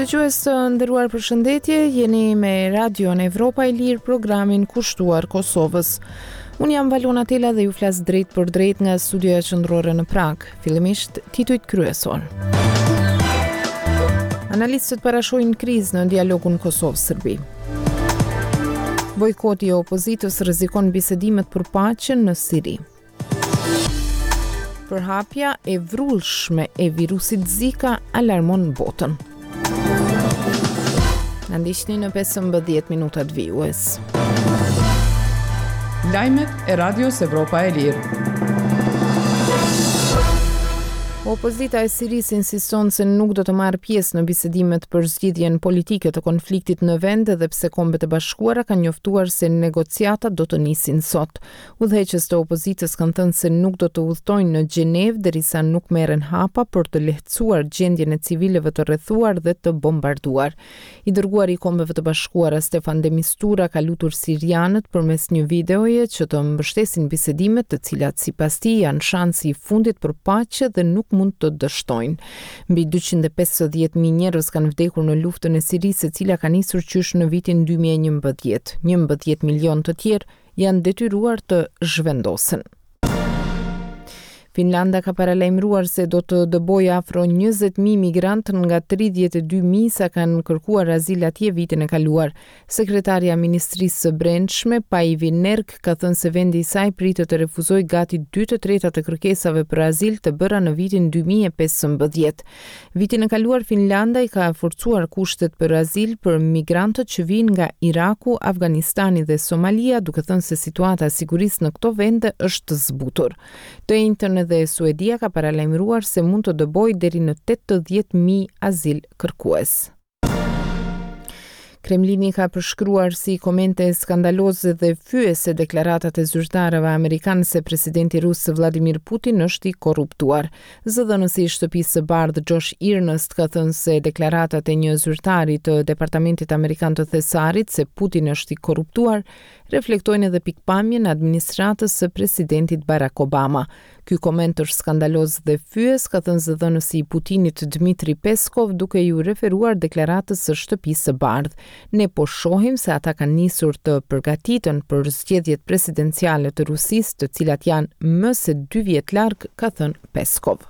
Dëgjues të nderuar, përshëndetje, jeni me Radion Evropa e Lirë, programin kushtuar Kosovës. Unë jam Valona Tela dhe ju flas drejt për drejt nga studioja qendrore në Prag. Fillimisht titujt kryesor. Analistët parashojnë krizë në dialogun Kosovë-Serbi. Bojkoti i opozitës rrezikon bisedimet për paqen në Siri. Përhapja e vrullshme e virusit Zika alarmon botën. Na ndiqni në 15 minutat vijues. Lajmet e Radios Evropa e Lirë. Opozita e Sirisë insiston se nuk do të marrë pjesë në bisedimet për zgjidhjen politike të konfliktit në vend, edhe pse Kombet e Bashkuara kanë njoftuar se negociatat do të nisin sot. Udhëheqës të opozitës kanë thënë se nuk do të udhtojnë në Gjenevë derisa nuk merren hapa për të lehtësuar gjendjen e civilëve të rrethuar dhe të bombarduar. I dërguari i Kombeve të Bashkuara Stefan de Mistura ka lutur sirianët përmes një videoje që të mbështesin bisedimet, të cilat sipas tij janë shansi i fundit për paqe dhe nuk mund të dështojnë. Mbi 250.000 njerëz kanë vdekur në luftën e Sirisë, e cila ka nisur qysh në vitin 2011. 11 milion të tjerë janë detyruar të zhvendosen. Finlanda ka paralajmëruar se do të dëbojë afro 20.000 migrantë nga 32.000 sa kanë kërkuar azil atje vitin e kaluar. Sekretarja e Ministrisë së Brendshme, Päivi Nerg, ka thënë se vendi i saj pritet të refuzojë gati 2/3 të kërkesave për azil të bëra në vitin 2015. Vitin e kaluar Finlanda i ka forcuar kushtet për azil për migrantët që vijnë nga Iraku, Afganistani dhe Somalia, duke thënë se situata e sigurisë në këto vende është zbutur. Të njëjtën dhe Suedia ka paralajmëruar se mund të dëbojë deri në 80.000 azil kërkues. Kremlini ka përshkruar si komente skandaloze dhe fyese deklaratat e zyrtarëve amerikanë se presidenti rus Vladimir Putin është i korruptuar. Zëdhënësi i Shtëpisë së Bardhë Josh Earnest ka thënë se deklaratat e një zyrtari të Departamentit Amerikan të Thesarit se Putin është i korruptuar reflektojnë edhe pikpamjen e administratës së presidentit Barack Obama. Ky koment është skandaloz dhe fyes, ka thënë zëdhënësi i Putinit Dmitri Peskov, duke ju referuar deklaratës së Shtëpisë së Bardhë. Ne po shohim se ata kanë nisur të përgatiten për zgjedhjet presidenciale të Rusisë, të cilat janë më se 2 vjet larg, ka thënë Peskov.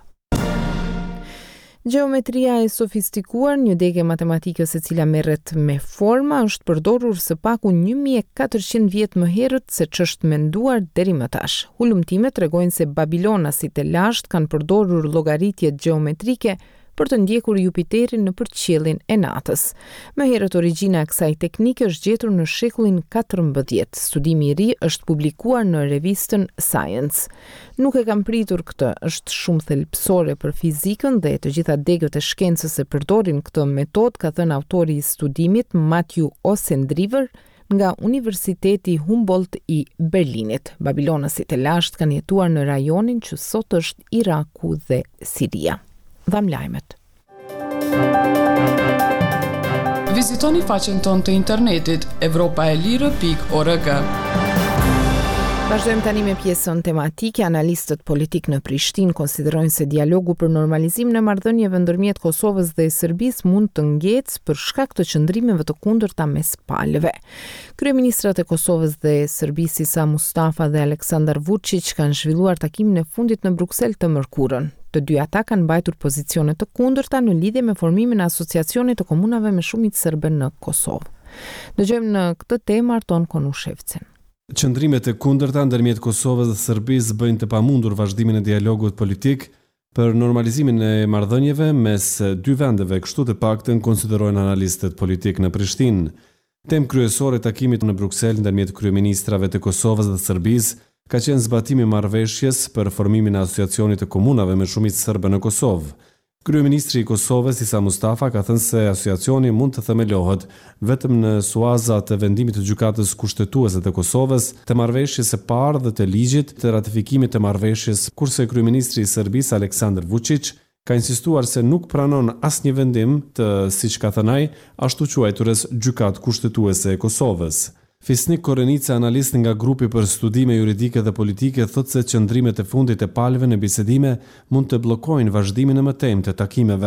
Geometria e sofistikuar, një degë matematikës e cila merret me forma, është përdorur së paku 1400 vjet më herët se ç'është menduar deri më tash. Hulumtimet tregojnë se babilonasit e lashtë kanë përdorur llogaritjet geometrike për të ndjekur Jupiterin në përqiellin e natës. Më herët origjina e kësaj teknike është gjetur në shekullin 14. Studimi i ri është publikuar në revistën Science. Nuk e kam pritur këtë, është shumë thelbësore për fizikën dhe të gjitha degët e shkencës e përdorin këtë metodë, ka thënë autori i studimit Matthew Osendriver nga Universiteti Humboldt i Berlinit. Babilonasit e lashtë kanë jetuar në rajonin që sot është Iraku dhe Siria. Dham lajmet. Vizitoni faqen tonë të internetit europaelire.org. Vazhdojmë tani me pjesën tematike. Analistët politik në Prishtinë konsiderojnë se dialogu për normalizimin e marrëdhënieve ndërmjet Kosovës dhe Serbisë mund të ngecë për shkak të qëndrimeve të kundërta mes palëve. Kryeministrat e Kosovës dhe Serbisë Isa Mustafa dhe Aleksandar Vučić kanë zhvilluar takimin e fundit në Bruksel të mërkurën. Të dy ata kanë mbajtur pozicione të kundërta në lidhje me formimin e asociacionit të komunave me shumicë serbe në Kosovë. Dëgjojmë në këtë temë Arton Konushevcin. Qëndrimet e kundërta ndërmjet Kosovës dhe Serbisë bëjnë të pamundur vazhdimin e dialogut politik për normalizimin e marrëdhënieve mes dy vendeve, kështu të paktën konsiderojnë analistët politik në Prishtinë. Temë kryesore e takimit në Bruksel ndërmjet kryeministrave të Kosovës dhe Serbisë ka qenë zbatimi i marrëveshjes për formimin e asociacionit të komunave me shumicë serbe në Kosovë. Kryeministri i Kosovës Isa Mustafa ka thënë se asociacioni mund të themelohet vetëm në suaza të vendimit të gjykatës kushtetuese të Kosovës, të marrëveshjes së parë dhe të ligjit të ratifikimit të marrëveshjes, kurse kryeministri i Serbisë Aleksandar Vučić ka insistuar se nuk pranon asnjë vendim të, siç ka thënë ai, ashtu quajturës gjykatë kushtetuese e Kosovës. Fisnik Korenica, analist nga grupi për studime juridike dhe politike, thotë se qëndrimet e fundit e palëve në bisedime mund të bllokojnë vazhdimin e mëtejmë të takimeve.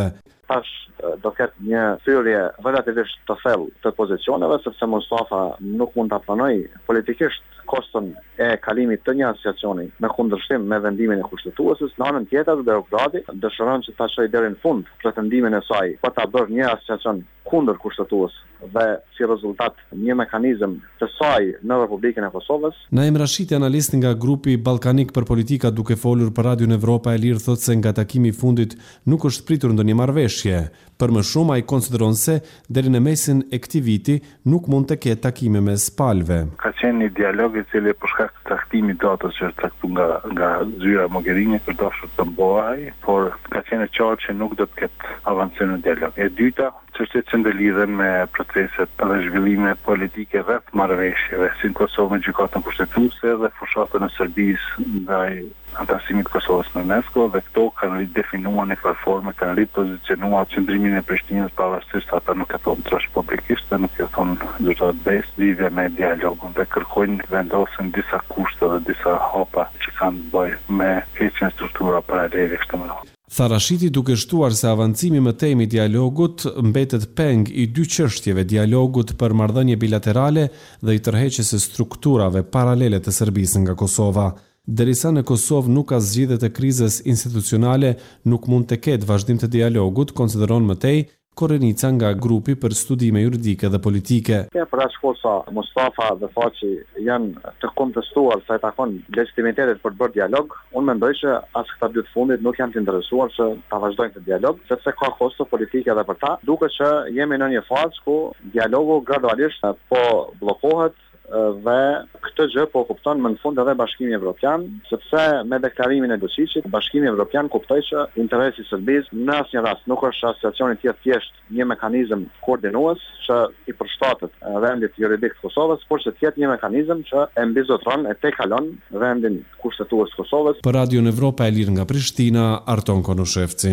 tash do ketë një thyrje relativisht të thellë të pozicioneve, sepse Mustafa nuk mund ta planoj politikisht koston e kalimit të një asociacioni në kundërshtim me vendimin e kushtetuesit. Në anën tjetër, Beogradi dëshiron që ta çojë deri në fund pretendimin e saj për ta bërë një asociacion kundër kushtetues dhe si rezultat një mekanizëm të saj në Republikën e Kosovës. Naim Rashiti, analist nga grupi Ballkanik për politika, duke folur për Radion Evropa e Lirë, thotë se nga takimi i fundit nuk është pritur ndonjë marrëveshje. Për më shumë, ai konsideron se deri në mesin e këtij viti nuk mund të ketë takime mes palëve. Ka qenë një dialog i cili për shkak të caktimit datës që është caktuar nga zyra Mogherini për dashur të mbohej, por ka qenë qartë që nuk do të ketë avancim në dialog. E dyta, çështjet që ndërlidhen me proceset dhe zhvillime politike rreth marrëveshjeve, si në Kosovë me gjykatën kushtetuese dhe fushatën e Serbisë ndaj anëtarësimit Kosovës në UNESCO, dhe këto kanë ridefinuar në forme, kanë ripozicionuar qëndrimin e Prishtinës pavarësisht se ata nuk e thonë trash publikisht dhe nuk e thonë zyrtar besë lidhje me dialogun, dhe kërkojnë vendosen disa kushte dhe disa hapa që kanë të bëjë me heqjen e struktura paralele kështu më radhë. Tha Rashiti, duke shtuar se avancimi më tej i dialogut mbetet peng i dy çështjeve, dialogut për marrëdhënie bilaterale dhe i tërheqjes së strukturave paralele të Serbisë nga Kosova. Derisa në Kosovë nuk ka zgjidhje të krizës institucionale, nuk mund të ketë vazhdim të dialogut, konsideron më tej Korenica nga grupi për studime juridike dhe politike. Për aq kohë sa Mustafa dhe Faqi janë të kontestuar sa i takon legitimitetit për të bërë dialog, unë mendoj që as këta dy të fundit nuk janë të interesuar që ta vazhdojnë këtë dialog, sepse ka kosto politike edhe për ta, duke që jemi në një fazë ku dialogu gradualisht po bllokohet dhe këtë gjë po kupton më në fund edhe Bashkimi Evropian, sepse me deklarimin e Vučićit, Bashkimi Evropian kuptoi që interesi i Serbisë në asnjë rast nuk është asociacioni tjetër thjesht një mekanizëm koordinues që i përshtatet vendit juridik të Kosovës, por që tjetë një mekanizëm që e mbizotron e tejkalon vendin kushtetues të Kosovës. Për Radion Evropa e Lirë nga Prishtina, Arton Konushevci.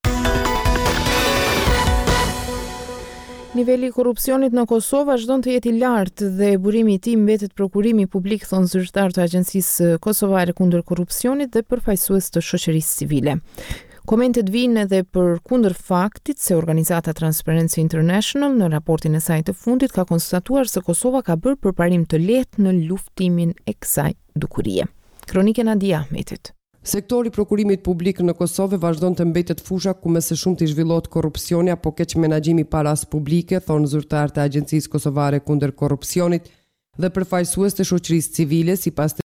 Niveli i korrupsionit në Kosovë vazhdon të jetë i lartë dhe burimi i tij mbetet prokurimi publik, thon zyrtar të Agjencisë Kosovare kundër korrupsionit dhe përfaqësues të shoqërisë civile. Komentet vijnë edhe për kundër faktit se organizata Transparency International në raportin e saj të fundit ka konstatuar se Kosova ka bërë përparim të lehtë në luftimin e kësaj dukurie. Kronike Nadia Ahmetit. Sektori prokurimit publik në Kosovë vazhdon të mbetet fusha ku më së shumti zhvillohet korrupsioni apo keq menaxhimi i paras publike, thon zyrtar të Agjencisë Kosovare kundër korrupsionit dhe përfaqësues të shoqërisë civile, sipas